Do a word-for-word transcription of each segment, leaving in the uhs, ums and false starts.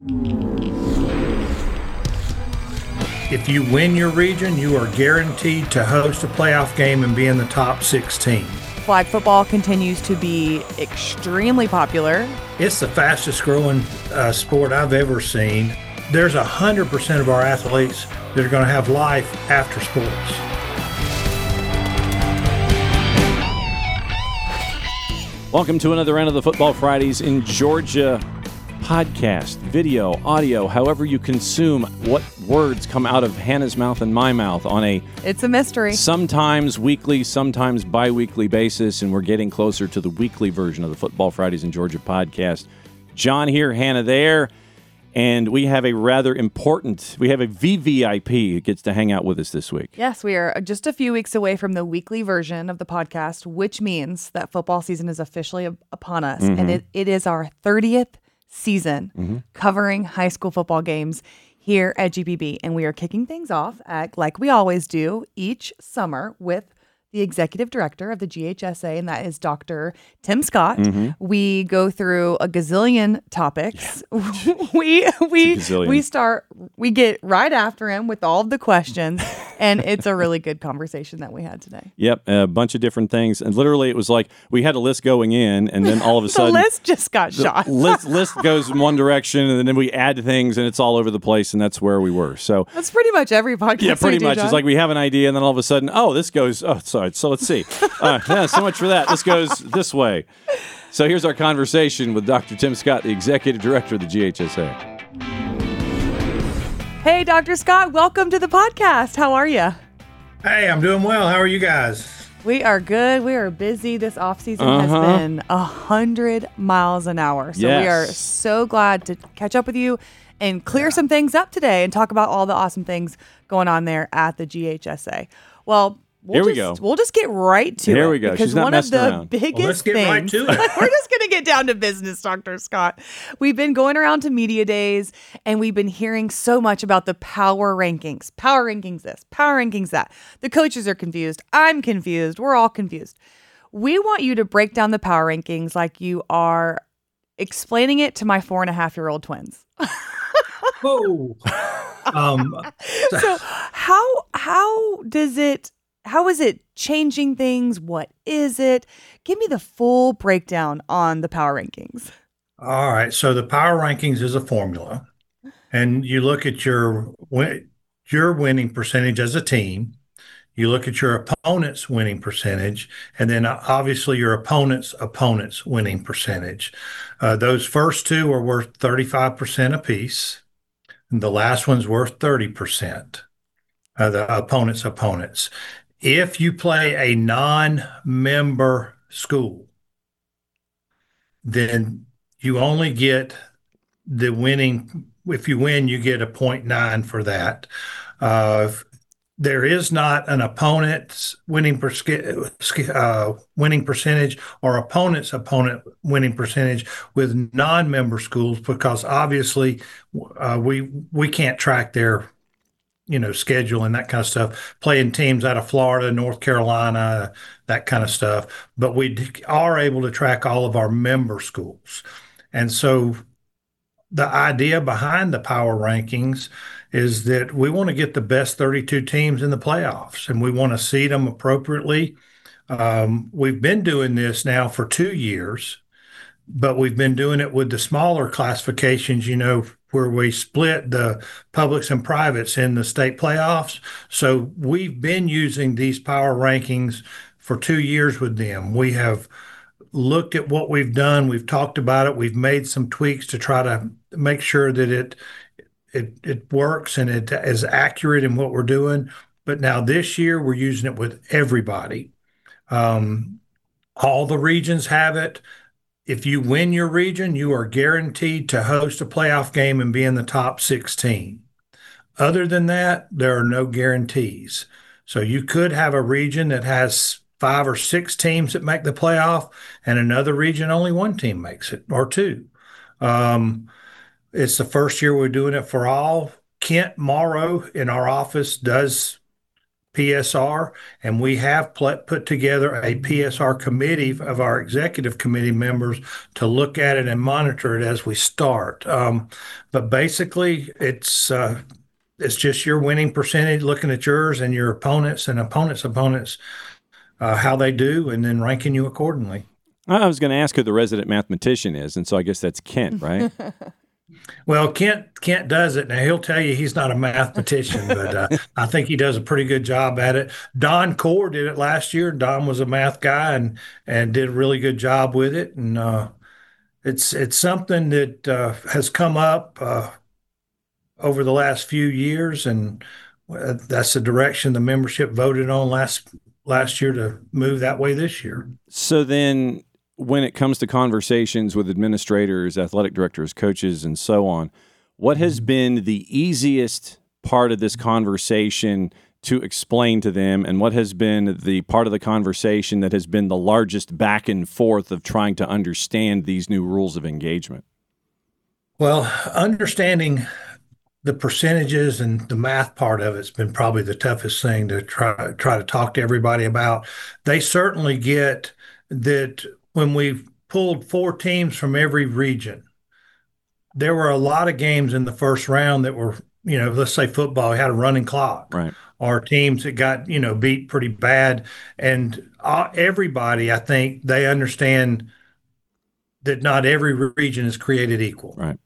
If you win your region, you are guaranteed to host a playoff game and be in the top sixteen. Flag football continues to be extremely popular. It's the fastest growing uh, sport I've ever seen. There's one hundred percent of our athletes that are going to have life after sports. Welcome to another round of the Football Fridays in Georgia podcast, video, audio, however you consume what words come out of Hannah's mouth and my mouth on a It's a mystery. sometimes weekly, sometimes bi-weekly basis, and we're getting closer to the weekly version of the Football Fridays in Georgia podcast. John here, Hannah there, and we have a rather important, we have a V V I P who gets to hang out with us this week. Yes, we are just a few weeks away from the weekly version of the podcast, which means that football season is officially upon us, Mm-hmm. and it, it is our thirtieth season Mm-hmm. covering high school football games here at G P B. And we are kicking things off, at, like we always do each summer, with the executive director of the G H S A, and that is Doctor Tim Scott. Mm-hmm. We go through a gazillion topics. we we gazillion. we start we get right after him with all of the questions, and it's a really good conversation that we had today. Yep, a bunch of different things, and literally it was like we had a list going in, and then all of a The sudden list just got the shot. list, list goes in one direction, and then we add things, and it's all over the place, and that's where we were. So That's pretty much every podcast. yeah, pretty we do, much. John. It's like we have an idea, and then all of a sudden, oh, this goes. Oh, sorry. So let's see. Uh, yeah, so much for that. This goes this way. So here's our conversation with Doctor Tim Scott, the executive director of the G H S A. Hey, Doctor Scott, welcome to the podcast. How are you? Hey, I'm doing well. How are you guys? We are good. We are busy. This off season Uh-huh. has been a hundred miles an hour. So we are Yes. so glad to catch up with you and clear some things up today and talk about all the awesome things going on there at the G H S A. Well, we'll Here we just, go. We'll just get right to it. Here we go. Because She's not one of messing the around. biggest Well, let's get things. right to it. We're just going to get down to business, Doctor Scott. We've been going around to media days, and we've been hearing so much about the power rankings. Power rankings this, power rankings that. The coaches are confused. I'm confused. We're all confused. We want you to break down the power rankings like you are explaining it to my four and a half year old twins. Whoa. um, So how how does it how is it changing things? What is it? Give me the full breakdown on the power rankings. all right. So the power rankings is a formula, and you look at your win- your winning percentage as a team. You look at your opponent's winning percentage, and then uh, obviously your opponent's opponent's winning percentage. Uh, those first two are worth thirty-five percent apiece, and the last one's worth thirty percent. Uh, the opponent's opponents. If you play a non-member school, then you only get the winning. If you win, you get a point nine for that. Uh, there is not an opponent's winning per, uh, winning percentage or opponent's opponent winning percentage with non-member schools, because obviously uh, we we can't track their you know schedule and that kind of stuff. Playing teams out of Florida, North Carolina, that kind of stuff, but we are able to track all of our member schools, and so the idea behind the power rankings is that we want to get the best thirty-two teams in the playoffs, and we want to seed them appropriately. Um, we've been doing this now for two years, but we've been doing it with the smaller classifications, you know, where we split the publics and privates in the state playoffs. So we've been using these power rankings for two years with them. We have looked at what we've done. We've talked about it. We've made some tweaks to try to make sure that it it it works and it is accurate in what we're doing. But now this year we're using it with everybody. Um, all the regions have it. If you win your region, you are guaranteed to host a playoff game and be in the top sixteen. Other than that, there are no guarantees. So you could have a region that has five or six teams that make the playoff, and another region only one team makes it, or two. Um, it's the first year we're doing it for all. Kent Morrow in our office does P S R, and we have pl- put together a P S R committee of our executive committee members to look at it and monitor it as we start. Um, but basically, it's uh, it's just your winning percentage, looking at yours and your opponents and opponents' opponents, uh, how they do, and then ranking you accordingly. I was going to ask who the resident mathematician is, and so I guess that's Kent, right? Well, Kent Kent does it. Now, he'll tell you he's not a mathematician, but uh, I think he does a pretty good job at it. Don Core did it last year. Don was a math guy and and did a really good job with it. And uh, it's it's something that uh, has come up uh, over the last few years, and uh, that's the direction the membership voted on last last year to move that way this year. So then, when it comes to conversations with administrators, athletic directors, coaches, and so on, what has been the easiest part of this conversation to explain to them, and what has been the part of the conversation that has been the largest back and forth of trying to understand these new rules of engagement? Well, understanding the percentages and the math part of it's been probably the toughest thing to try try to talk to everybody about. They certainly get that. When we pulled four teams from every region, there were a lot of games in the first round that were, you know, let's say football, had a running clock, right? Or teams that got, you know, beat pretty bad. And uh, everybody, I think, they understand that not every region is created equal. Right.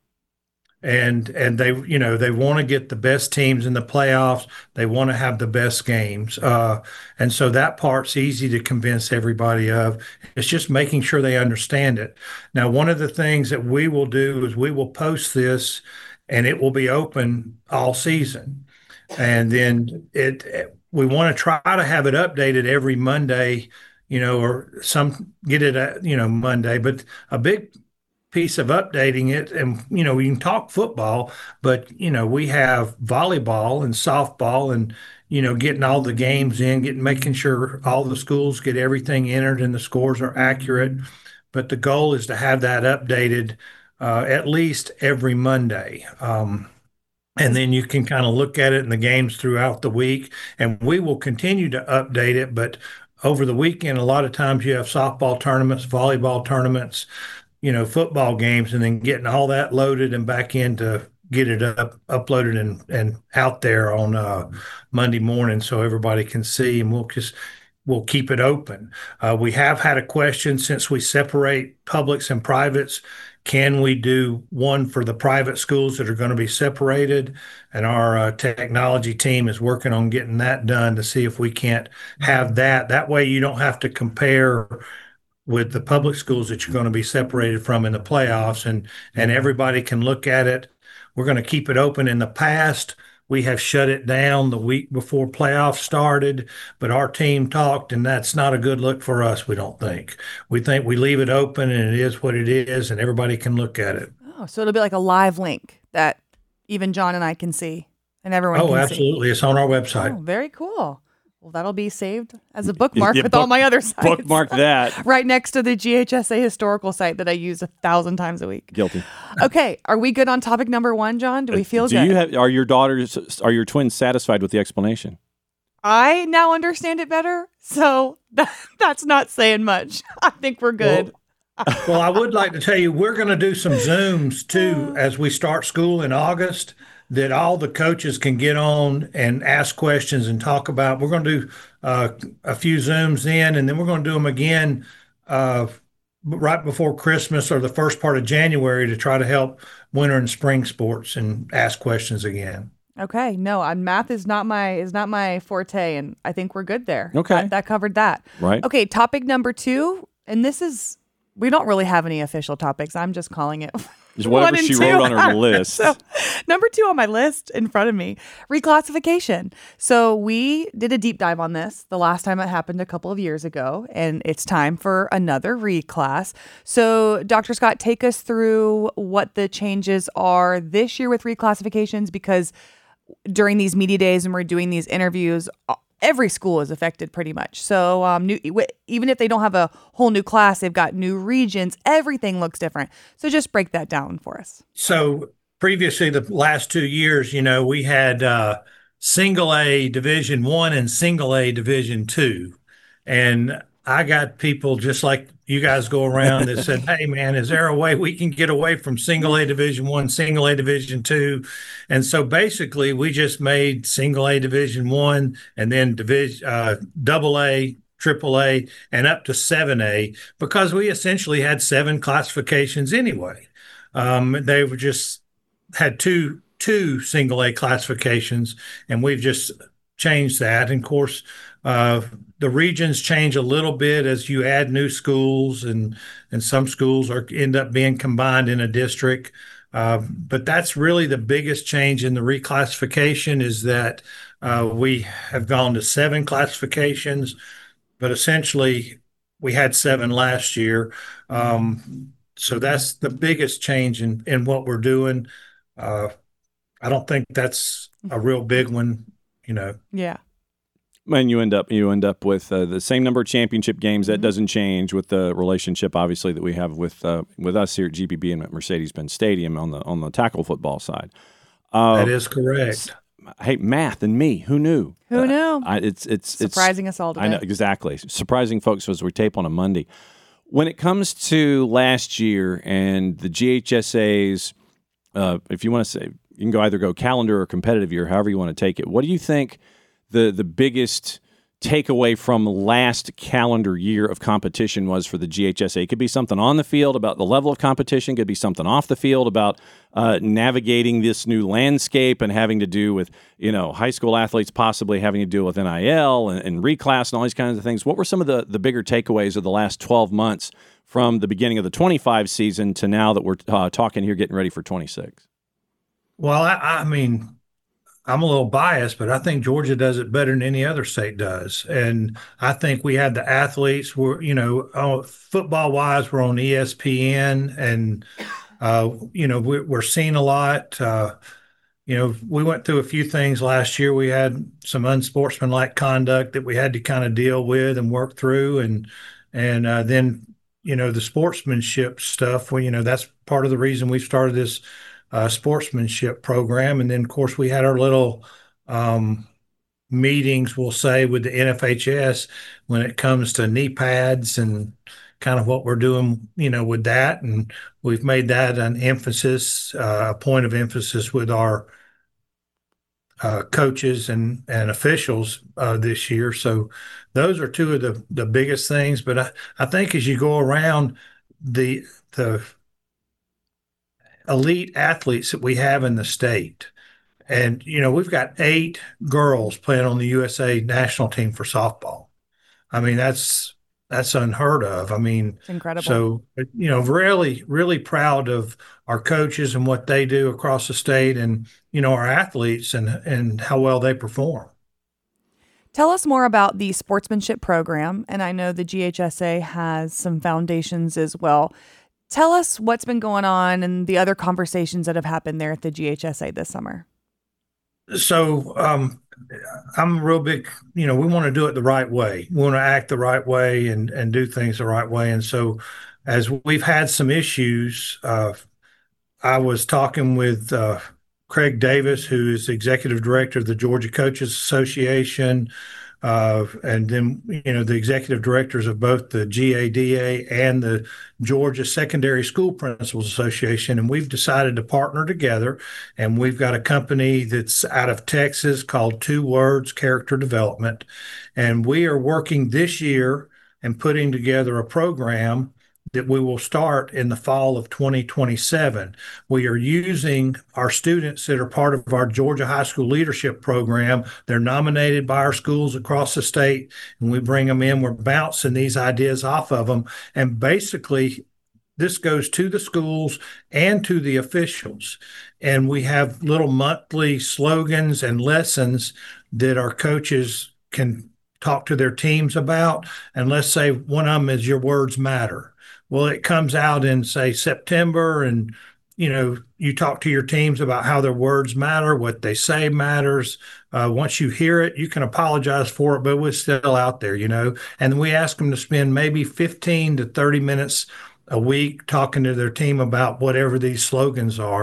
And and they, you know, they want to get the best teams in the playoffs. They want to have the best games. Uh, and so that part's easy to convince everybody of. It's just making sure they understand it. Now, one of the things that we will do is we will post this, and it will be open all season. And then it we want to try to have it updated every Monday, you know, or some get it, uh, you know, Monday. But a big piece of updating it, and you know, we can talk football, but you know, we have volleyball and softball, and you know, getting all the games in, getting making sure all the schools get everything entered and the scores are accurate. But the goal is to have that updated uh, at least every Monday. Um, and then you can kind of look at it in the games throughout the week, and we will continue to update it. But over the weekend, a lot of times you have softball tournaments, volleyball tournaments, you know, football games, and then getting all that loaded and back in to get it up, uploaded and, and out there on uh, Monday morning so everybody can see, and we'll just, we'll keep it open. Uh, we have had a question since we separate publics and privates. Can we do one for the private schools that are going to be separated? And our uh, technology team is working on getting that done to see if we can't have that. That way you don't have to compare with the public schools that you're going to be separated from in the playoffs, and and everybody can look at it. We're going to keep it open. In the past, we have shut it down the week before playoffs started, but our team talked, and that's not a good look for us, we don't think. We think we leave it open, and it is what it is, and everybody can look at it. Oh, so it'll be like a live link that even John and I can see, and everyone oh, can absolutely. see. It's on our website. Oh, very cool. Well, that'll be saved as a bookmark Yeah, with book- all my other sites. Bookmark that. Right next to the G H S A historical site that I use a thousand times a week. Guilty. Okay, are we good on topic number one, John? Do we feel Do good? you have? Are your daughters? Are your twins satisfied with the explanation? I now understand it better, so that, that's not saying much. I think we're good. Well, well, I would like to tell you, we're going to do some Zooms too as we start school in August, that all the coaches can get on and ask questions and talk about. We're going to do uh, a few Zooms in, and then we're going to do them again uh, right before Christmas or the first part of January to try to help winter and spring sports and ask questions again. Okay, no, uh, math is not my is not my forte, and I think we're good there. Okay. that, that covered that. Right. Okay, topic number two, and this is we don't really have any official topics. I'm just calling it. Just whatever One and she two. wrote on her list. So, number two on my list in front of me, reclassification. So we did a deep dive on this the last time it happened a couple of years ago, and it's time for another reclass. So Doctor Scott, take us through what the changes are this year with reclassifications, because during these media days and we're doing these interviews, every school is affected pretty much. So um, new, even if they don't have a whole new class, they've got new regions. Everything looks different. So just break that down for us. So previously, the last two years, you know, we had uh, single A Division One and single A Division Two, and I got people just like you guys go around that said, "Hey, man, is there a way we can get away from single A Division One, single A Division Two?" And so basically, we just made single A Division One and then division uh, double A, triple A, and up to seven A because we essentially had seven classifications anyway. Um, they were just had two two single A classifications, and we've just changed that. And of course, uh, the regions change a little bit as you add new schools, and and some schools are end up being combined in a district. Uh, but that's really the biggest change in the reclassification is that uh, we have gone to seven classifications, but essentially we had seven last year. Um, so that's the biggest change in, in what we're doing. Uh, I don't think that's a real big one, you know. Yeah. And you end up you end up with uh, the same number of championship games. That Mm-hmm. doesn't change with the relationship, obviously, that we have with uh, with us here at G B B and at Mercedes-Benz Stadium on the on the tackle football side. Uh, That is correct. Hey, math and me. Who knew? Who Uh, knew? I, it's it's Surprising it's, us all today. I know exactly. Surprising folks as we tape on a Monday. When it comes to last year and the G H S A's, uh, if you want to say, you can go either go calendar or competitive year, however you want to take it. What do you think the the biggest takeaway from last calendar year of competition was for the G H S A? It could be something on the field about the level of competition, could be something off the field about uh, navigating this new landscape and having to do with, you know, high school athletes possibly having to deal with N I L and, and reclass and all these kinds of things. What were some of the, the bigger takeaways of the last twelve months from the beginning of the twenty-five season to now that we're uh, talking here getting ready for twenty-six? Well, I, I mean, I'm a little biased, but I think Georgia does it better than any other state does. And I think we had the athletes were, you know, uh, football wise, we're on E S P N and, uh, you know, we're, we're seeing a lot. Uh, you know, we went through a few things last year. We had some unsportsmanlike conduct that we had to kind of deal with and work through. And, and uh, then, you know, the sportsmanship stuff, well, you know, that's part of the reason we started this Uh, sportsmanship program. And then, of course, we had our little um, meetings, we'll say, with the N F H S when it comes to knee pads and kind of what we're doing, you know, with that. And we've made that an emphasis, uh, a point of emphasis with our uh, coaches and, and officials uh, this year. So those are two of the, the biggest things. But I, I think as you go around the the elite athletes that we have in the state. And, you know, we've got eight girls playing on the U S A national team for softball. I mean, that's that's unheard of. I mean, It's incredible. so, you know, really, really proud of our coaches and what they do across the state and, you know, our athletes and, and how well they perform. Tell us more about the sportsmanship program. And I know the G H S A has some foundations as well. Tell us what's been going on and the other conversations that have happened there at the G H S A this summer. So um, I'm real big, you know, we want to do it the right way. We want to act the right way and, and do things the right way. And so as we've had some issues, uh, I was talking with uh, Craig Davis, who is executive director of the Georgia Coaches Association, uh, and then, you know, the executive directors of both the G A D A and the Georgia Secondary School Principals Association. And we've decided to partner together. And we've got a company that's out of Texas called Two Words Character Development. And we are working this year and putting together a program that we will start in the fall of twenty twenty-seven. We are using our students that are part of our Georgia High School Leadership Program. They're nominated by our schools across the state, and we bring them in. We're bouncing these ideas off of them. And basically, this goes to the schools and to the officials. And we have little monthly slogans and lessons that our coaches can talk to their teams about. And let's say one of them is your words matter. Well, it comes out in, say, September, and, you know, you talk to your teams about how their words matter, what they say matters. Uh, once you hear it, you can apologize for it, but it's still out there, you know. And we ask them to spend maybe fifteen to thirty minutes a week talking to their team about whatever these slogans are.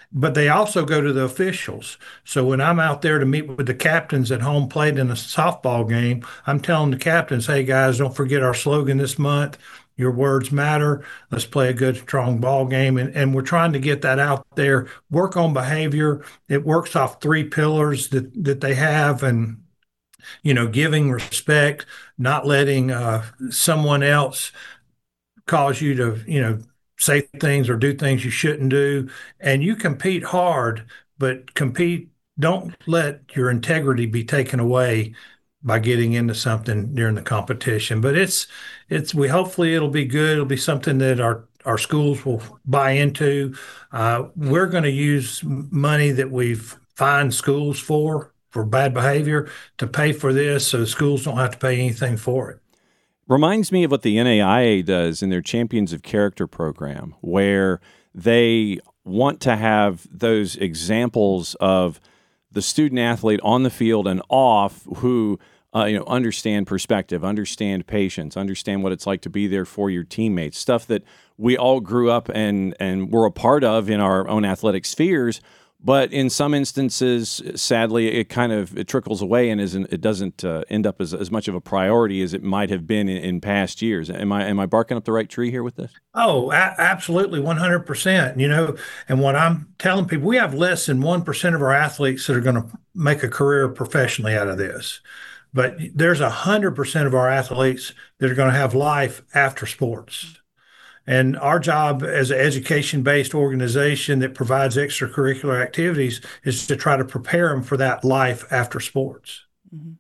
but they also go to the officials. So when I'm out there to meet with the captains at home plate in a softball game, I'm telling the captains, hey guys, don't forget our slogan this month. Your words matter. Let's play a good, strong ball game. And, and we're trying to get that out there, work on behavior. It works off three pillars that, that they have. And, you know, giving respect, not letting uh, someone else cause you to, you know, say things or do things you shouldn't do. And you compete hard, but compete, don't let your integrity be taken away by getting into something during the competition. But it's, it's, we hopefully it'll be good. It'll be something that our, our schools will buy into. Uh, we're going to use money that we've fined schools for, for bad behavior to pay for this so the schools don't have to pay anything for it. Reminds me of what the N A I A does in their Champions of Character program, where they want to have those examples of the student athlete on the field and off who uh, you know understand perspective, understand patience, understand what it's like to be there for your teammates, stuff that we all grew up and and were a part of in our own athletic spheres. But in some instances, sadly, it kind of it trickles away and isn't it doesn't uh, end up as, as much of a priority as it might have been in, in past years. Am I am I barking up the right tree here with this? Oh, a- absolutely, one hundred percent. You know, and what I'm telling people, we have less than one percent of our athletes that are going to make a career professionally out of this. But there's one hundred percent of our athletes that are going to have life after sports. And our job as an education-based organization that provides extracurricular activities is to try to prepare them for that life after sports. Mm-hmm.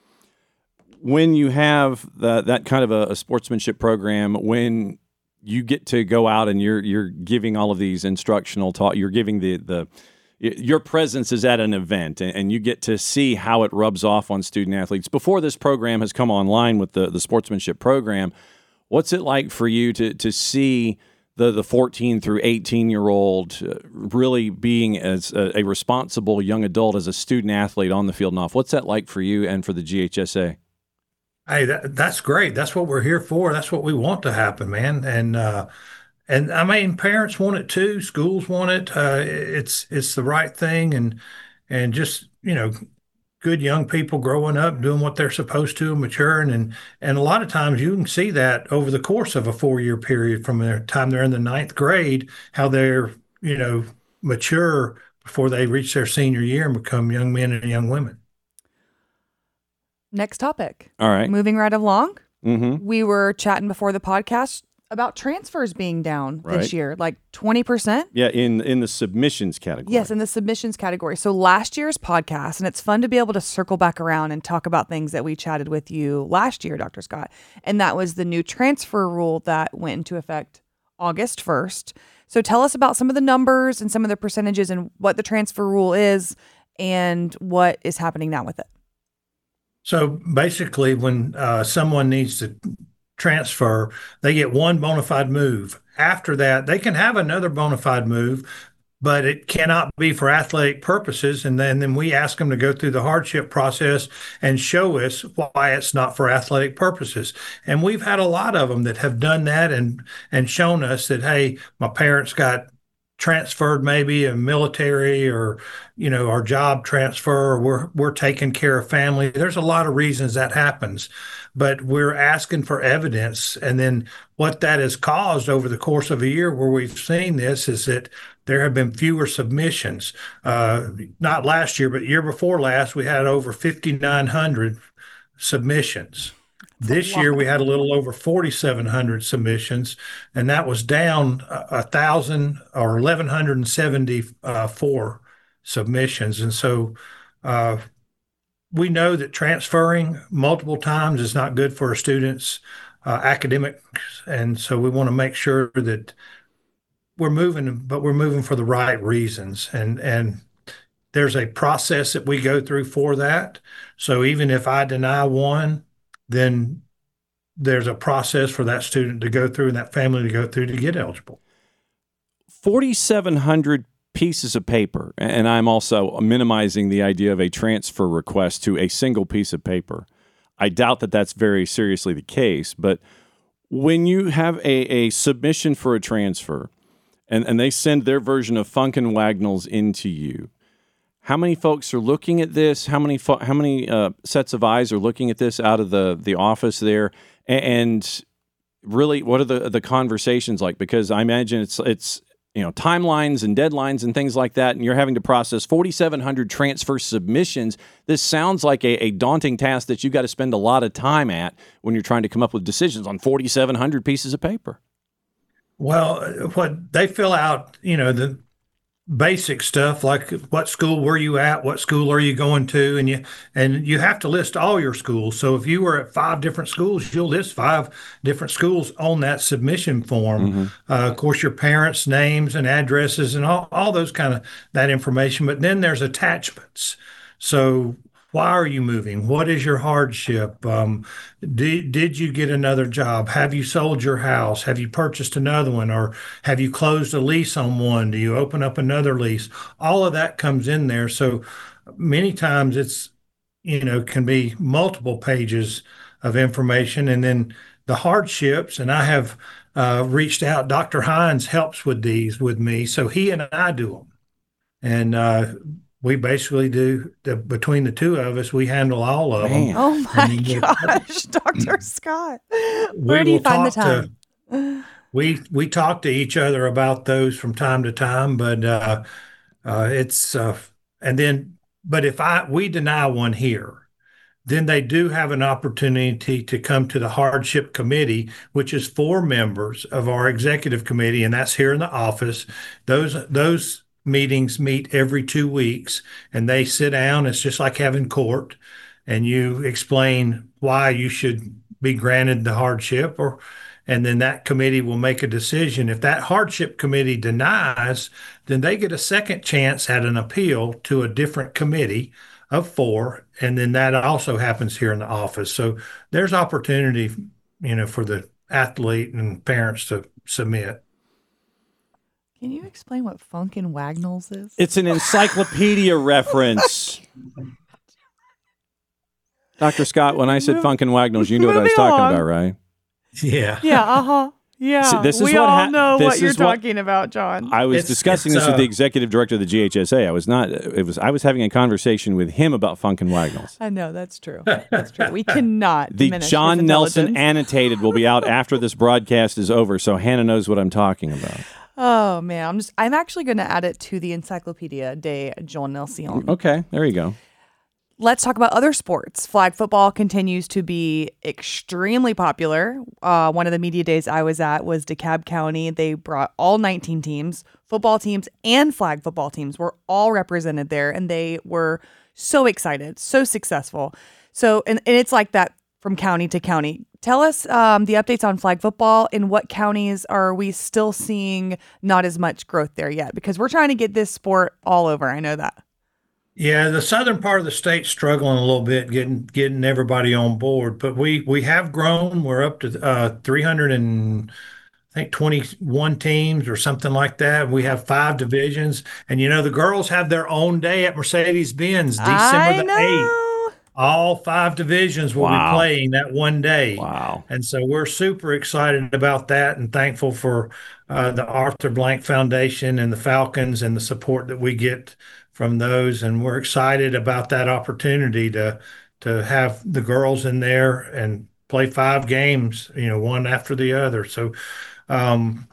When you have the, that kind of a, a sportsmanship program, when you get to go out and you're you're giving all of these instructional talk, you're giving the the your presence is at an event, and, and you get to see how it rubs off on student athletes. Before this program has come online with the the sportsmanship program, what's it like for you to to see the the fourteen through eighteen year old uh, really being as a, a responsible young adult as a student athlete on the field and off? What's that like for you and for the G H S A? Hey, that, that's great. That's what we're here for. That's what we want to happen, man. And uh, and I mean, parents want it too. Schools want it. Uh, it's it's the right thing, and and just you know. good young people growing up, doing what they're supposed to, maturing. And, and a lot of times you can see that over the course of a four-year period from the time they're in the ninth grade, how they're, you know, mature before they reach their senior year and become young men and young women. Next topic. All right. Moving right along. Mm-hmm. We were chatting before the podcast about transfers being down Right. this year, like twenty percent. Yeah, in in the submissions category. Yes, in the submissions category. So last year's podcast, and it's fun to be able to circle back around and talk about things that we chatted with you last year, Doctor Scott. And that was the new transfer rule that went into effect August first. So tell us about some of the numbers and some of the percentages and what the transfer rule is and what is happening now with it. So basically, when uh, someone needs to transfer, they get one bona fide move. After that, they can have another bona fide move, but it cannot be for athletic purposes. And then, then we ask them to go through the hardship process and show us why it's not for athletic purposes. And we've had a lot of them that have done that and and shown us that, hey, my parents got transferred maybe in military, or you know, our job transfer, or we're we're taking care of family. There's a lot of reasons that happens, but we're asking for evidence. And then what that has caused over the course of a year where we've seen this is that there have been fewer submissions. Uh, not last year, but year before last, we had over fifty-nine hundred submissions. This year we had a little over forty-seven hundred submissions, and that was down a thousand or eleven seventy-four submissions. And so uh, we know that transferring multiple times is not good for a student's uh, academics, and so we want to make sure that we're moving, but we're moving for the right reasons. And and there's a process that we go through for that. So even if I deny one, then there's a process for that student to go through and that family to go through to get eligible. forty-seven hundred pieces of paper, and I'm also minimizing the idea of a transfer request to a single piece of paper. I doubt that that's very seriously the case, but when you have a, a submission for a transfer, and, and they send their version of Funkin' Wagnalls into you. How many folks are looking at this? How many fo- how many uh, sets of eyes are looking at this out of the, the office there? And really, what are the the conversations like? Because I imagine it's it's you know timelines and deadlines and things like that, and you're having to process forty-seven hundred transfer submissions. This sounds like a, a daunting task that you've got to spend a lot of time at when you're trying to come up with decisions on forty-seven hundred pieces of paper. Well, what they fill out, you know, the basic stuff like what school were you at, what school are you going to, and you and you have to list all your schools. So if you were at five different schools, you'll list five different schools on that submission form. Mm-hmm. Uh, of course, your parents' names and addresses and all, all those kind of that information. But then there's attachments. So why are you moving? What is your hardship? Um, did, did you get another job? Have you sold your house? Have you purchased another one? Or have you closed a lease on one? Do you open up another lease? All of that comes in there. So many times it's, you know, can be multiple pages of information. And then the hardships, and I have uh, reached out, Doctor Hines helps with these with me. So he and I do them. And, uh, we basically do the, between the two of us, we handle all of Man. them. Oh my gosh, Doctor Scott. Where we do you will find the talk time? To, we we talk to each other about those from time to time, but uh, uh, it's uh, and then but if I we deny one here, then they do have an opportunity to come to the hardship committee, which is four members of our executive committee, and that's here in the office. Those those meetings meet every two weeks and they sit down. It's just like having court, and you explain why you should be granted the hardship, or and then that committee will make a decision. If that hardship committee denies, then they get a second chance at an appeal to a different committee of four, and then that also happens here in the office. So there's opportunity, you know, for the athlete and parents to submit. Can you explain what Funkin' Wagnalls is? It's an encyclopedia reference. Doctor Scott, when I said Funkin' Wagnalls, you knew what I was Moving talking along. about, right? Yeah. Yeah, uh-huh. Yeah, See, this is we what all ha- know this what you're is what- talking about, John. I was It's- discussing it's, this with uh, the executive director of the G H S A. I was not. It was. I was having a conversation with him about Funkin' Wagnalls. I know, that's true. That's true. We cannot The diminish John his Nelson intelligence. annotated will be out after this broadcast is over, so Hannah knows what I'm talking about. Oh man, I'm just I'm actually going to add it to the Encyclopedia de John Nelson. Okay, there you go. Let's talk about other sports. Flag football continues to be extremely popular. Uh, one of the media days I was at was DeKalb County. They brought all nineteen teams, football teams and flag football teams were all represented there, and they were so excited, so successful. So, and, and it's like that from county to county. Tell us um, the updates on flag football. In what counties are we still seeing not as much growth there yet? Because we're trying to get this sport all over. I know that. Yeah, the southern part of the state's struggling a little bit getting getting everybody on board, but we we have grown. We're up to uh, three hundred and I think twenty-one teams or something like that. We have five divisions, and you know the girls have their own day at Mercedes-Benz, I December the know. eighth. All five divisions will Wow. be playing that one day. Wow. And so we're super excited about that and thankful for uh, the Arthur Blank Foundation and the Falcons and the support that we get from those. And we're excited about that opportunity to to have the girls in there and play five games, you know, one after the other. So um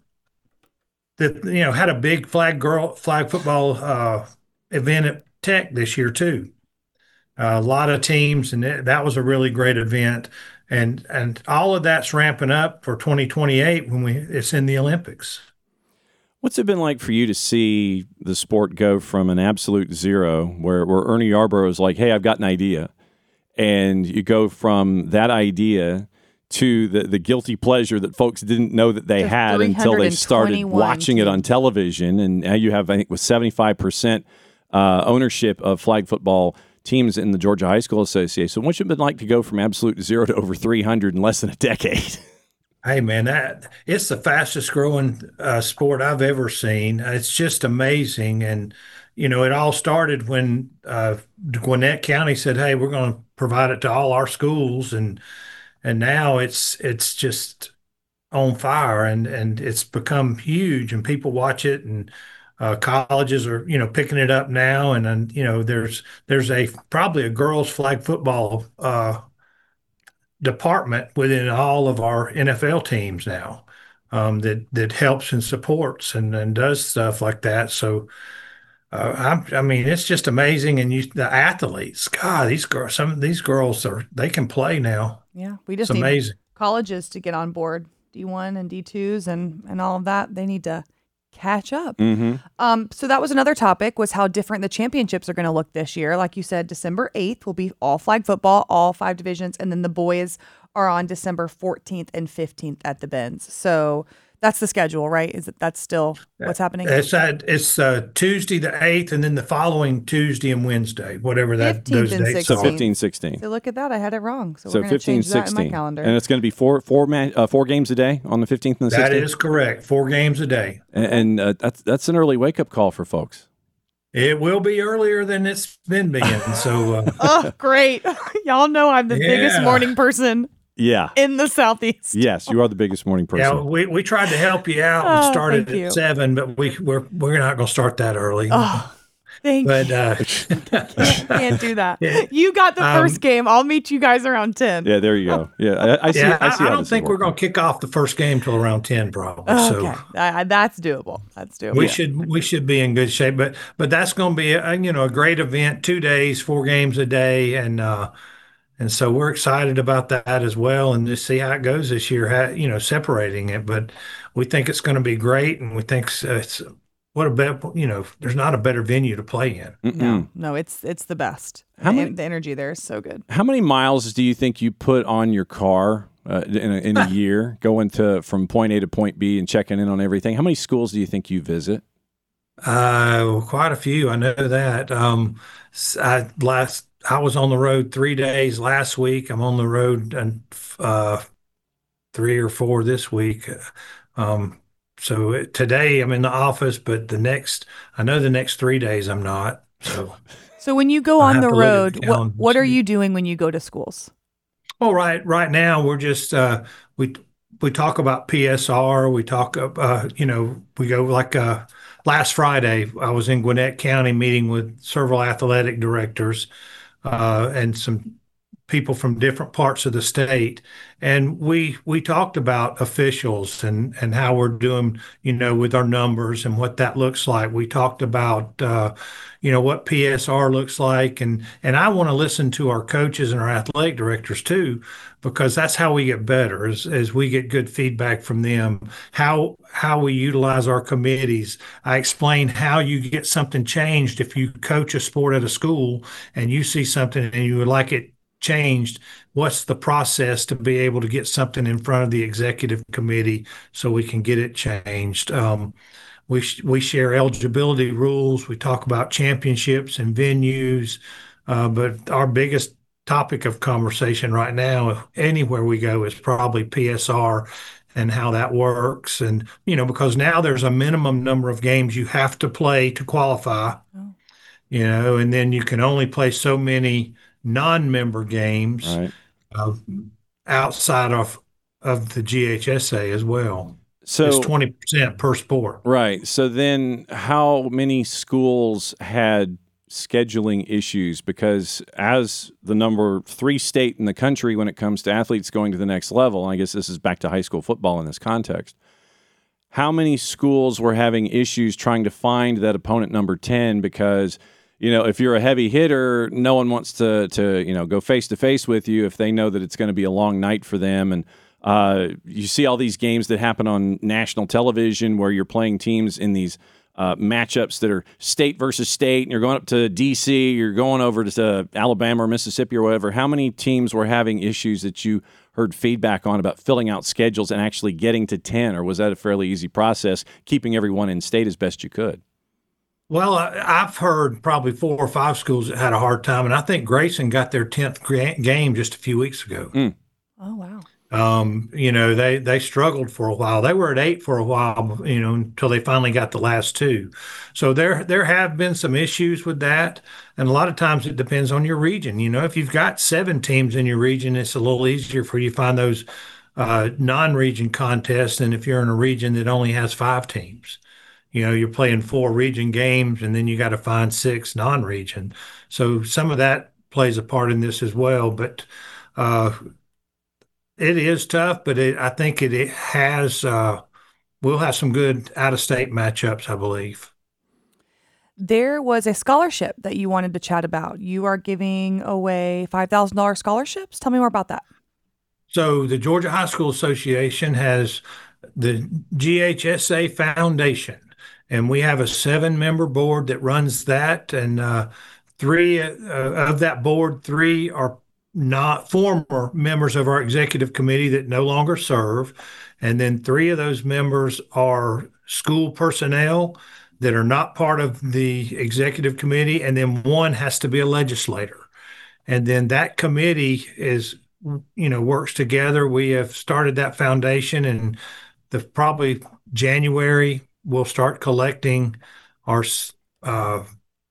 that you know had a big flag girl flag football uh event at Tech this year too. Uh, a lot of teams, and it, that was a really great event. And and all of that's ramping up for twenty twenty-eight when we it's in the Olympics. What's it been like for you to see the sport go from an absolute zero, where, where Ernie Yarborough is like, hey, I've got an idea, and you go from that idea to the, the guilty pleasure that folks didn't know that they To had until they started three hundred twenty-one watching it on television, and now you have, I think, with seventy-five percent uh, ownership of flag football teams in the Georgia High School Association. What's it been like to go from absolute zero to over three hundred in less than a decade? Hey man, that it's the fastest growing uh, sport I've ever seen. It's just amazing, and you know it all started when uh, Gwinnett County said, "Hey, we're going to provide it to all our schools," and and now it's it's just on fire, and and it's become huge, and people watch it, and uh, colleges are you know picking it up now, and then you know there's there's a probably a girls flag football uh, department within all of our N F L teams now, um, that that helps and supports and and does stuff like that. So uh, I'm, I mean, it's just amazing, and you the athletes, God, these girls, some of these girls are they can play now. Yeah, we It's just need amazing. colleges to get on board, D one and D twos and and all of that. They need to catch up. Mm-hmm. Um, so that was another topic, was how different the championships are going to look this year. Like you said, December eighth will be all flag football, all five divisions, and then the boys are on December fourteenth and fifteenth at the Benz. So that's the schedule, right? Is it that's still what's happening? It's at, it's uh, Tuesday the eighth, and then the following Tuesday and Wednesday, whatever that fifteenth those and dates So are. fifteen, sixteen. So look at that. I had it wrong. So, So we're going to fifteen, change that in my sixteen. calendar. And it's going to be four four man, uh, four games a day on the fifteenth and the That sixteenth. is correct. Four games a day. And, and uh, that's that's an early wake up call for folks. It will be earlier than it's been being. So uh, Oh, great. Y'all know I'm the biggest Yeah. morning person Yeah. in the Southeast. Yes, you are the biggest morning person. yeah, we, we tried to help you out and Oh, started thank you. at seven, but we we're we're not going to start that early. Oh, thank But you. uh, Can't do that. Yeah. You got the Um, first game. I'll meet you guys around ten. Yeah, there you go. Yeah, I, I see. yeah, I, I, see I how don't this think is we're working. going to kick off the first game till around ten, probably. Okay, So I, I- that's doable. That's doable. we should we should be in good shape. But but that's going to be a, you know a great event. Two days, four games a day, and uh, and so we're excited about that as well, and just see how it goes this year. How, you know, separating it, but we think it's going to be great, and we think it's, it's what a better you know. There's not a better venue to play in. Mm-mm. No, no, it's it's the best. How the, many- the energy there is so good. How many miles do you think you put on your car uh, in, a, in a year, going to from point A to point B and checking in on everything? How many schools do you think you visit? Uh, quite a few. I know that. Um, s- I last I was on the road three days last week. I'm on the road and uh, three or four this week. Um, so it, today I'm in the office, but the next I know the next three days I'm not. So, So when you go I'll on have the to look at the road, what calendar what are and see. you doing when you go to schools? well, right right now we're just uh, we we talk about P S R. We talk uh, you know we go like uh, last Friday I was in Gwinnett County meeting with several athletic directors uh, and some people from different parts of the state, and we we talked about officials and and how we're doing, you know, with our numbers and what that looks like. We talked about uh, you know what P S R looks like, and and I want to listen to our coaches and our athletic directors too, because that's how we get better as as we get good feedback from them. How how we utilize our committees. I explain how you get something changed if you coach a sport at a school and you see something and you would like it changed. What's the process to be able to get something in front of the executive committee so we can get it changed? Um, we sh- we share eligibility rules. We talk about championships and venues, uh, but our biggest topic of conversation right now, anywhere we go, is probably P S R and how that works. And you know, because now there's a minimum number of games you have to play to qualify. Oh. You know, and then you can only play so many non-member games All right. uh, outside of of the G H S A as well. So It's twenty percent per sport. right. So then, how many schools had scheduling issues? Because as the number three state in the country when it comes to athletes going to the next level, and I guess this is back to high school football in this context. How many schools were having issues trying to find that opponent number ten? Because you know, if you're a heavy hitter, no one wants to to you know go face to face with you if they know that it's going to be a long night for them. And uh, you see all these games that happen on national television where you're playing teams in these uh, matchups that are state versus state, and you're going up to D C, you're going over to Alabama or Mississippi or whatever. How many teams were having issues that you heard feedback on about filling out schedules and actually getting to ten, or was that a fairly easy process, keeping everyone in state as best you could? Well, I, I've heard probably four or five schools that had a hard time, and I think Grayson got their tenth gra- game just a few weeks ago. Mm. Oh wow. Um, you know, they they struggled for a while. They were at eight for a while, you know, until they finally got the last two. So there there have been some issues with that, and a lot of times it depends on your region. You know, if you've got seven teams in your region, it's a little easier for you to find those uh, non-region contests than if you're in a region that only has five teams. You know, you're playing four region games and then you got to find six non-region. So some of that plays a part in this as well. But uh, it is tough, but it, I think it, it has, uh, we'll have some good out-of-state matchups, I believe. There was a scholarship that you wanted to chat about. You are giving away five thousand dollars scholarships. Tell me more about that. So the Georgia High School Association has the G H S A Foundation, and we have a seven-member board that runs that. And uh, three uh, of that board, three are not former members of our executive committee that no longer serve, and then three of those members are school personnel that are not part of the executive committee, and then one has to be a legislator. And then that committee is, you know, works together. We have started that foundation, and the probably January we'll start collecting our uh,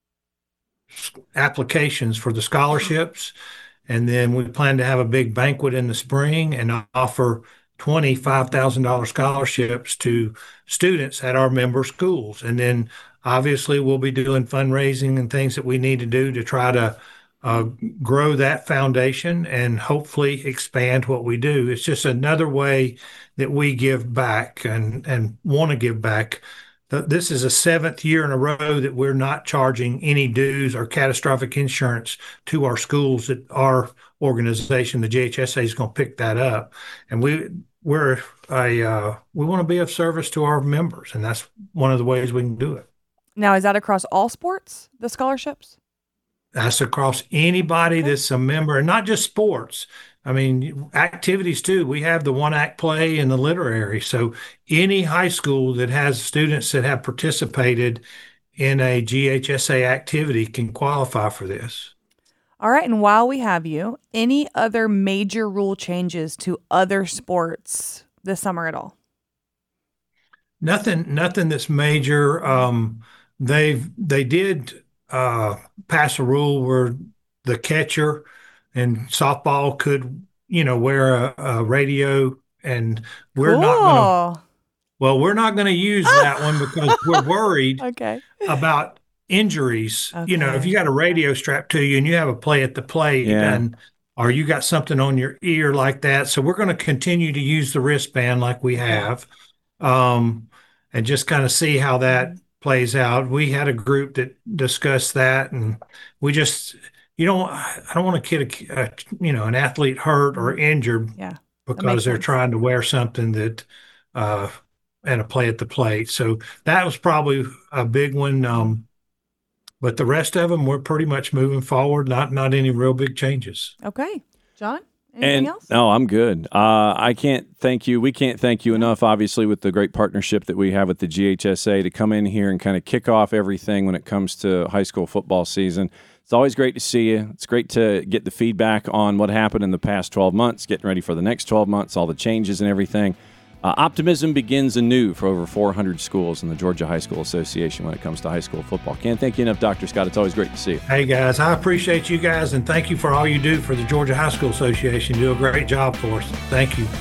applications for the scholarships. And then we plan to have a big banquet in the spring and offer twenty five thousand dollars scholarships to students at our member schools. And then obviously we'll be doing fundraising and things that we need to do to try to uh, grow that foundation and hopefully expand what we do. It's just another way that we give back and, and want to give back. This is a seventh year in a row that we're not charging any dues or catastrophic insurance to our schools. That our organization, the G H S A, is going to pick that up, and we we're a uh, we want to be of service to our members, and that's one of the ways we can do it. Now, is that across all sports, the scholarships? That's across anybody okay. that's a member, and not just sports. I mean, activities too. We have the one act play and the literary. So any high school that has students that have participated in a G H S A activity can qualify for this. All right. And while we have you, any other major rule changes to other sports this summer at all? Nothing, nothing that's major. Um, they've, they did uh, pass a rule where the catcher and softball could, you know, wear a, a radio, and we're cool. not going to, well, we're not going to use that one because we're worried okay. about injuries. Okay. You know, if you got a radio strapped to you and you have a play at the plate yeah. and, or you got something on your ear like that. So we're going to continue to use the wristband like we have, um, and just kind of see how that plays out. We had a group that discussed that, and we just, you know, I don't want to get a, a you know, an athlete hurt or injured yeah, because they're sense. trying to wear something that, uh, and a play at the plate. So that was probably a big one. Um, but the rest of them, we're pretty much moving forward. Not, not any real big changes. Okay. John, anything and, else? No, I'm good. Uh, I can't thank you. We can't thank you enough, obviously, with the great partnership that we have with the G H S A to come in here and kind of kick off everything when it comes to high school football season. It's always great to see you. It's great to get the feedback on what happened in the past twelve months, getting ready for the next twelve months, all the changes and everything. Uh, optimism begins anew for over four hundred schools in the Georgia High School Association when it comes to high school football. Can't thank you enough, Doctor Scott. It's always great to see you. Hey, guys, I appreciate you guys, and thank you for all you do for the Georgia High School Association. You do a great job for us. Thank you.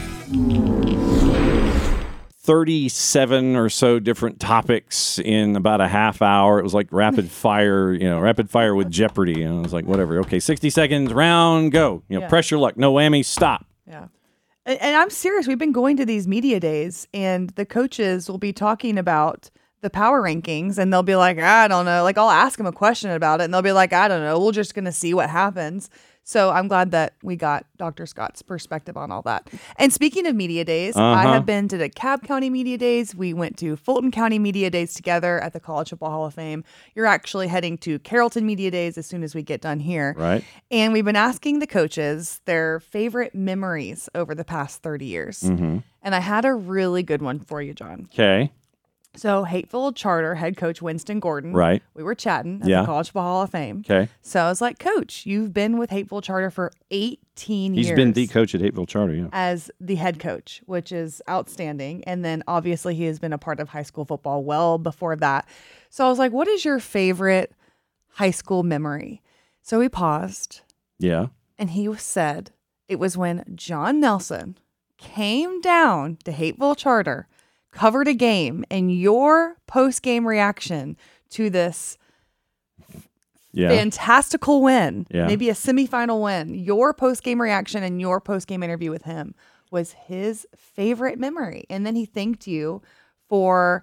thirty-seven or so different topics in about a half hour. It was like rapid fire, you know, rapid fire with Jeopardy. And I was like, whatever. Okay, sixty seconds, round, go. You know, yeah. press your luck. No whammy, stop. Yeah. And, and I'm serious. We've been going to these media days, and the coaches will be talking about the power rankings, and they'll be like, I don't know. Like, I'll ask them a question about it, and they'll be like, I don't know. We're just going to see what happens. So I'm glad that we got Doctor Scott's perspective on all that. And speaking of media days, uh-huh. I have been to the DeKalb County Media Days. We went to Fulton County Media Days together at the College Football Hall of Fame. You're actually heading to Carrollton Media Days as soon as we get done here. Right. And we've been asking the coaches their favorite memories over the past thirty years. Mm-hmm. And I had a really good one for you, John. Okay. So Hapeville Charter head coach Winston Gordon. Right. We were chatting at Yeah. the College Football Hall of Fame. Okay. So I was like, Coach, you've been with Hapeville Charter for eighteen He's years. been the coach at Hapeville Charter, yeah. As the head coach, which is outstanding. And then obviously he has been a part of high school football well before that. So I was like, what is your favorite high school memory? So we paused. Yeah. And he said it was when John Nelson came down to Hateville Charter, covered a game, and your post-game reaction to this Yeah. fantastical win, Yeah. maybe a semifinal win, your post-game reaction and your post-game interview with him was his favorite memory. And then he thanked you for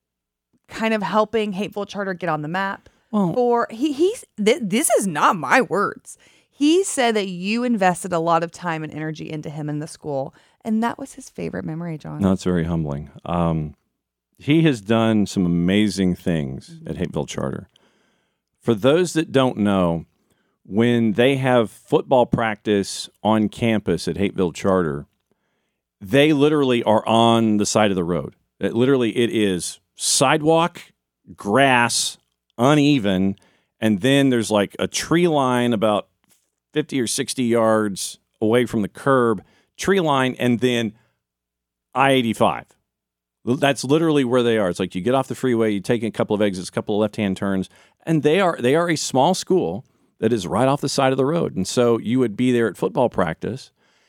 kind of helping Hateville Charter get on the map. Well- for he he's th- this is not my words. He said that you invested a lot of time and energy into him in the school, and that was his favorite memory, John. No, it's very humbling. Um, he has done some amazing things at Hateville Charter. For those that don't know, when they have football practice on campus at Hateville Charter, they literally are on the side of the road. It, literally, it is sidewalk, grass, uneven, and then there's like a tree line about fifty or sixty yards away from the curb, tree line, and then I eighty-five. That's literally where they are. It's like you get off the freeway, you take a couple of exits, a couple of left-hand turns, and they are they are a small school that is right off the side of the road. And so you would be there at football practice,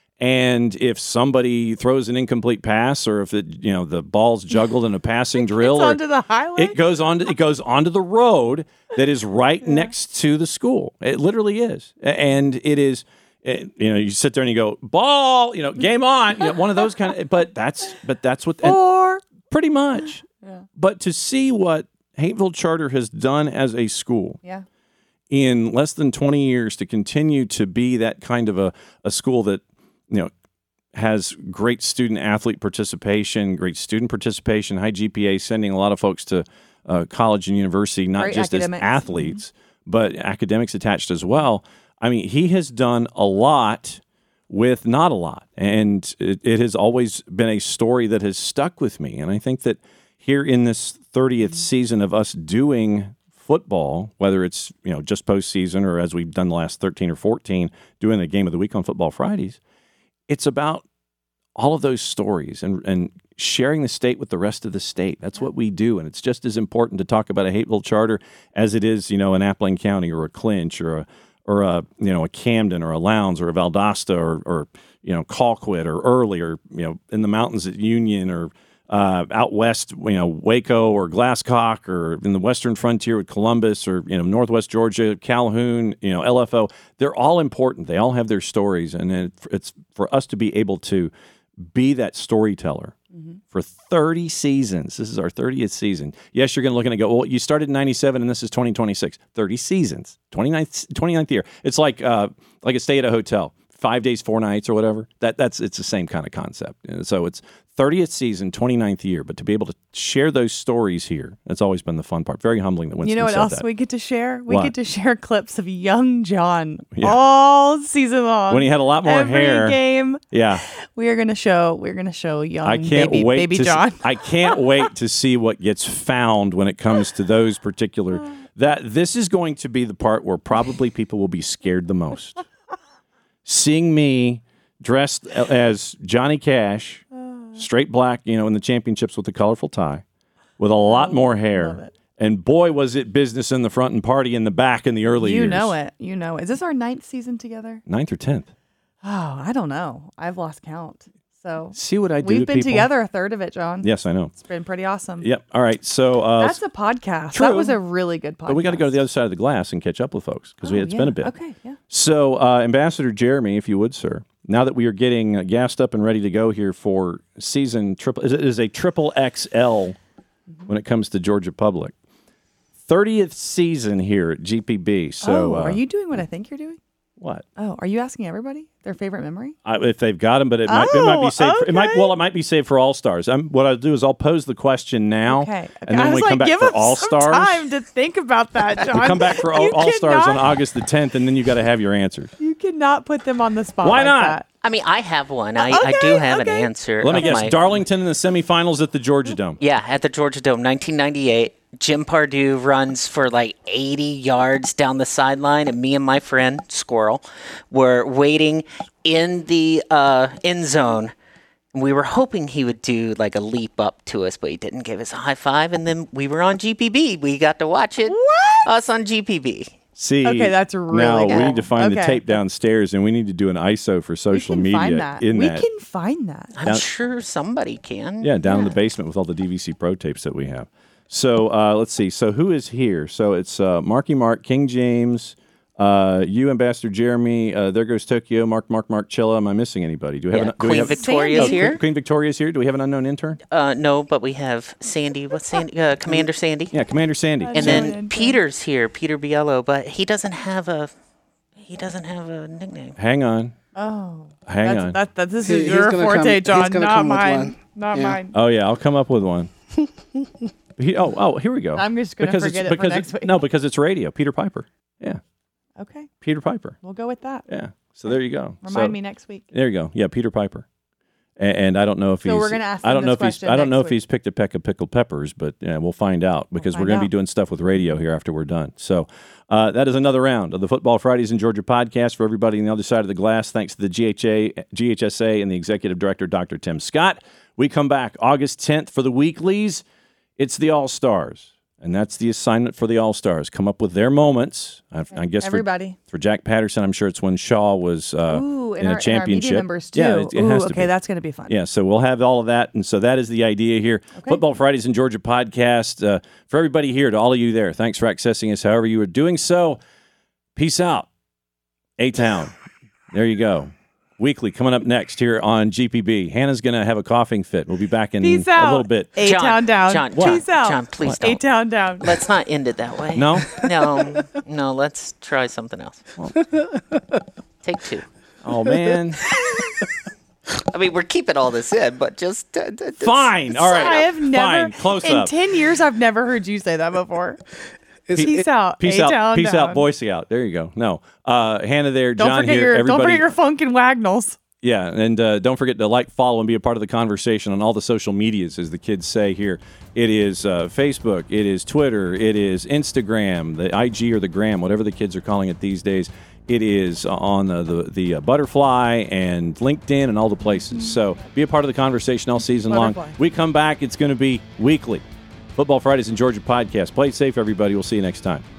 and if somebody throws an incomplete pass, or if it, you know, the ball's juggled in a passing drill, It's or onto the highway. it goes on to, it goes onto the road that is right next to the school. It literally is, and it is. It, you know, you sit there and you go, ball, you know, game on, you know, one of those kind of. But that's but that's what. and- Or Pretty much. Yeah. But to see what Hateville Charter has done as a school yeah. in less than twenty years, to continue to be that kind of a, a school that, you know, has great student athlete participation, great student participation, high G P A, sending a lot of folks to uh, college and university, not Great just academics. as athletes, but academics attached as well. I mean, he has done a lot with not a lot. And it, it has always been a story that has stuck with me. And I think that here in this thirtieth season of us doing football, whether it's, you know, just postseason or as we've done the last thirteen or fourteen, doing a game of the week on Football Fridays, it's about all of those stories and, and sharing the state with the rest of the state. That's what we do. And it's just as important to talk about a Hateville Charter as it is, you know, an Appling County or a Clinch or a or a, you know, a Camden or a Lowndes or a Valdosta or, or, you know, Colquitt or Early or, you know, in the mountains at Union or uh, out west, you know, Waco or Glasscock or in the western frontier with Columbus or, you know, Northwest Georgia, Calhoun, you know, L F O. They're all important. They all have their stories. And it, it's for us to be able to be that storyteller mm-hmm. for thirty seasons. This is our thirtieth season. Yes, you're going to look at it and go, well, you started in ninety-seven and this is twenty twenty-six. thirty seasons, twenty-ninth, twenty-ninth year. It's like uh, like a stay at a hotel, five days, four nights or whatever. That That's It's the same kind of concept. And so it's thirtieth season, twenty-ninth year. But to be able to share those stories here, that's always been the fun part. Very humbling that Winston You know what said else that. we get to share? We What? get to share clips of young John Yeah. all season long. When he had a lot more Every hair. game. Yeah. We are gonna show. We're gonna show young I can't baby, wait baby to John. See, I can't wait to see what gets found when it comes to those particular. That this is going to be the part where probably people will be scared the most. Seeing me dressed as Johnny Cash, straight black, you know, in the championships with the colorful tie, with a lot more hair. And boy, was it business in the front and party in the back in the early You years. know it. You know it. Is this our ninth season together? Ninth or tenth. Oh, I don't know. I've lost count. So See what I do we've to been people? together a third of it, John. Yes, I know. It's been pretty awesome. Yep. All right. So uh, That's a podcast. True. That was a really good podcast. but we got to go to the other side of the glass and catch up with folks because Oh, it's yeah. been a bit. Okay, yeah. So, uh, Ambassador Jeremy, if you would, sir, now that we are getting uh, gassed up and ready to go here for season triple, it is a triple X L Mm-hmm. when it comes to Georgia Public. thirtieth season here at G P B. So, oh, are uh, you doing what I think you're doing? what? Oh, are you asking everybody their favorite memory? I, if they've got them, but it might, it might be Oh, saved. For, it might okay. well, it might be saved for All Stars. I'm, what I'll do is I'll pose the question now, Okay. and then I when was we like, come back give for us All some Stars. time to think about that, John. We come back for You All, All Stars on cannot- August the tenth, and then you got to have your answers. You cannot put them on the spot. Why like not? that. I mean, I have one. I, Okay, I do have okay. an answer. Let me of guess. my- Darlington in the semifinals at the Georgia Dome. Yeah, at the Georgia Dome, nineteen ninety-eight. Jim Pardue runs for like eighty yards down the sideline, and me and my friend Squirrel were waiting in the uh, end zone. We were hoping he would do like a leap up to us, but he didn't give us a high five. And then we were on G P B. We got to watch it. What? Us on G P B. See, Okay, that's really now good. we need to find the Okay. tape downstairs, and we need to do an I S O for We social can media find that. in we that. can find that. I'm Down- sure somebody can. Yeah, down in the basement with all the D V C Pro tapes that we have. So uh, let's see. So who is here? So it's uh, Marky Mark, King James, uh, you, Ambassador Jeremy. Uh, there goes Tokyo. Mark, Mark, Mark Chilla. Am I missing anybody? Do we have? Yeah, an, do we Queen have Victoria's Sandy. here. Queen Victoria's here. Do we have an unknown intern? Uh, no, but we have Sandy. What's Sandy? Uh, Commander Sandy. Yeah, Commander Sandy. And Unknown then intern. Peter's here, Peter Biello, but he doesn't have a he doesn't have a nickname. Hang on. Oh, Hang that's, on. That, that, this He- is he's your gonna forte, come- he's John, gonna not come with mine. one. Not Yeah. mine. Oh yeah, I'll come up with one. He, oh, oh, here we go. I'm just gonna because forget it's, it for because next it's, week. No, because it's radio. Peter Piper. Yeah, Okay, Peter Piper. we'll go with that. Yeah. So there you go. Remind So- me next week. There you go. Yeah, Peter Piper. And, and I don't know if So he's. we're gonna ask I him don't know this if he's. question I don't know next if he's picked a peck of pickled peppers, but yeah, we'll find out because we're find going to be out. doing stuff with radio here after we're done. So uh, that is another round of the Football Fridays in Georgia podcast for everybody on the other side of the glass. Thanks to the G H A, G H S A, and the executive director, Doctor Tim Scott. We come back August tenth for the weeklies. It's the All Stars. And that's the assignment for the All Stars. Come up with their moments. I, I guess for- Everybody. For, Jack Patterson, I'm sure it's when Shaw was uh, Ooh, in and a our, championship. And our media members too. Yeah, it, it Ooh, has to okay, be. that's gonna be fun. Yeah, so we'll have all of that. And so that is the idea here. Football Fridays in Georgia podcast. Uh, for everybody here, to all of you there, thanks for accessing us however you are doing so. Peace out. A-Town. There you go. Weekly coming up next here on G P B. Hannah's going to have a coughing fit. We'll be back in Peace a out. little bit. A John, town down. John, Peace John, out. John, please A don't. town down. Let's not end it that way. No? No, no. Let's try something else. Take two. Oh, man. I mean, we're keeping all this in, but just uh, d- d- Fine. All right. I have never Fine. Close in up. ten years I've never heard you say that before. Peace out. Peace A out. town Peace down. out. Boise out. There you go. No. Uh, Hannah there. Don't John forget here. your Everybody. don't forget your funk and wagnalls. Yeah, and uh, don't forget to like, follow, and be a part of the conversation on all the social medias, as the kids say here. It is uh, Facebook, it is Twitter, it is Instagram, the I G or the Gram, whatever the kids are calling it these days. It is on the the, the uh, Butterfly and LinkedIn and all the places. So be a part of the conversation all season long. Butterfly. We come back, it's going to be weekly. Football Fridays in Georgia podcast. Play it safe, everybody. We'll see you next time.